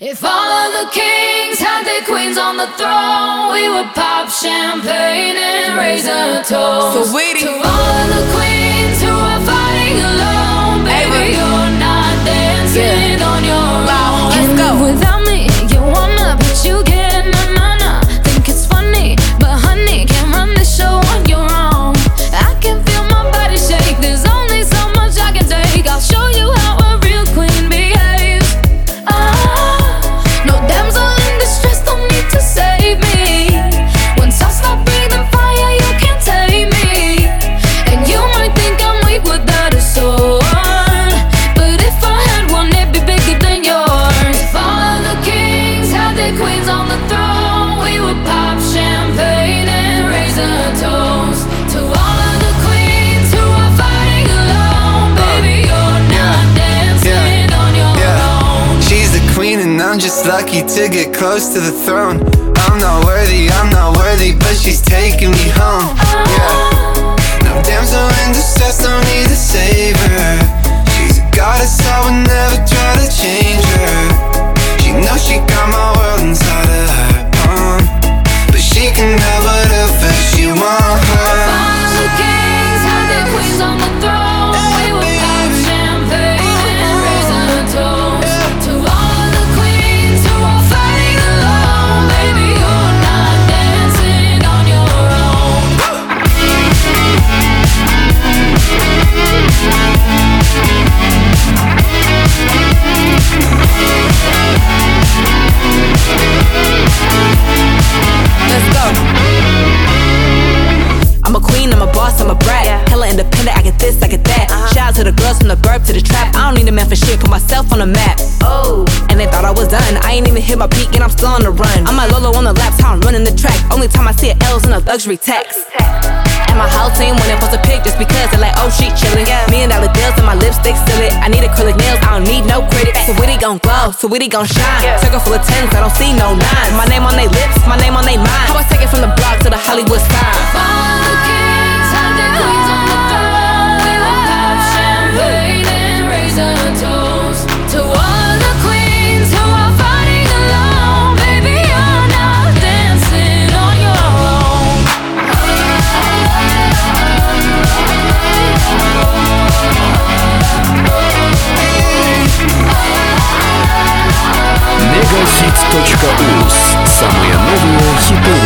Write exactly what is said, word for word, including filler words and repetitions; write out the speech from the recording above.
If all of the kings had their queens on the throne, we would pop champagne and raise a toast. So waiting to all of the queens who are fighting alone. Baby, you're not dancing yeah. on your own. Let's Can't go. live without me, you wanna, but you can't. Na na na. Think it's funny, but honey, can't run this show on your own. I can feel my body shake. There's only so much I can take. I'll show you how a real queen behaves. Ah, no damsel in distress, don't need to save me. Once I stop breathing fire, you can't take me. And you might think I'm weak without a sword, but if I had one, it'd be bigger than yours. If all of the kings had their queens on the throne, we would pop champagne and raise a toast to all of the queens who are fighting alone. Baby, you're not dancing on your own. She's the queen and I'm just lucky to get close to the throne. I'm not worthy, I'm not worthy, but she's taking me home. Yeah. No damsel in distress, don't need a savior. She's a goddess, I would never try to change her. She knows she got my world inside of her palm, but she can have whatever she wants. All of the kings had their queens on the throne. We would pop champagne and raise a toast to all of the queens who are fighting alone. Baby, you're not dancing on your own. Let's go. I'm a queen, I'm a boss, I'm a brat. Yeah. Hella independent, I get this, I get that. Uh-huh. Shout out to the girls from the burp to the trap. I don't need a man for shit, put myself on the map. Oh, And they thought I was done. I ain't even hit my peak and I'm still on the run. I'm like Lolo on the laps, how I'm running the track. Only time I see a L's in a luxury tax. And my whole team when they post a pic just because they're like, oh, she chillin'. Yeah. Million dollar deals and my lipstick still it. I need acrylic nails, I don't need no critics. So witty gon' glow, so witty gon' shine. Yeah. Circle full of tens, I don't see no nines. My name on they lips, my name on they mind. How I take it from the block to the Hollywood sign. All of the kings had their queens on the throne. We would pop champagne and raise a toast to all of the queens who are fighting alone. Baby, you're not dancing on your own. мегахит точка уз. Самые новые хиты